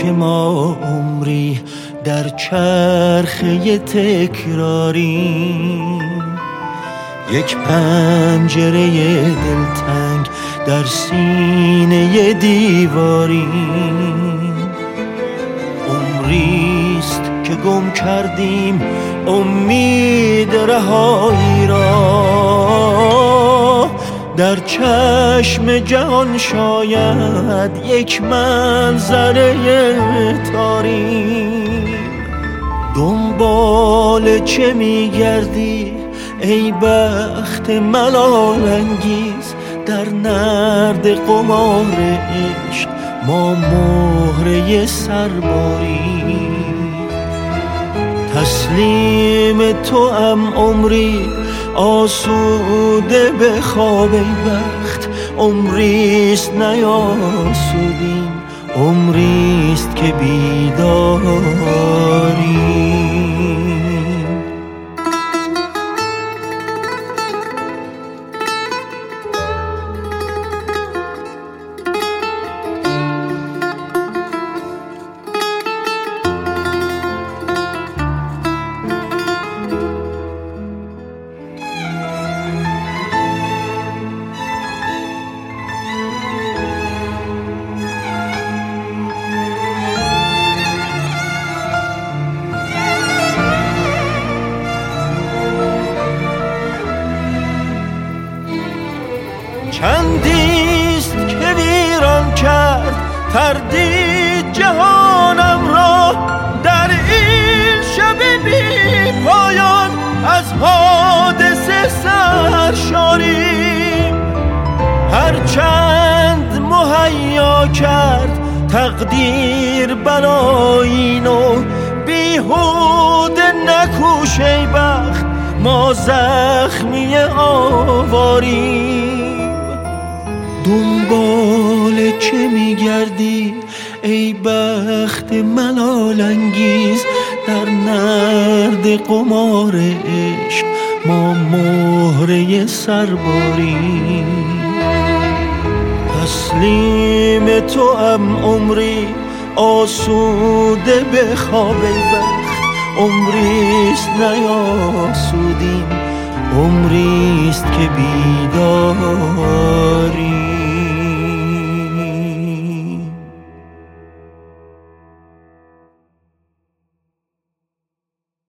که ما عمری در چرخه تکراریم، یک پنجره دلتنگ در سینه دیواریم. عمریست که گم کردیم امید رهایی را، در چشم جهان شاید یک منظره تاریم. دنبال چه میگردی ای بخت ملال انگیز، در نرد قمار عشق ما مهره سرباریم. تسلیم توام عمری آسوده به خواب ای بخت، عمریست نیاسودیم، عمریست که بیداریم. چندیست که ویران کرد تردید جهانم را، در این شب بی پایان از حادثه سرشاریم. هرچند مهیا کرد تقدیر بلایی نو، بیهوده نکوش ای بخت ما زخمی آواریم. دنبال چه میگردی ای بخت ملال انگیز، در نرد قمار عشق ما مهره سرباریم. تسلیم توام عمری آسوده به خواب ای بخت، عمریست نیاسودیم، عمریست که بیدار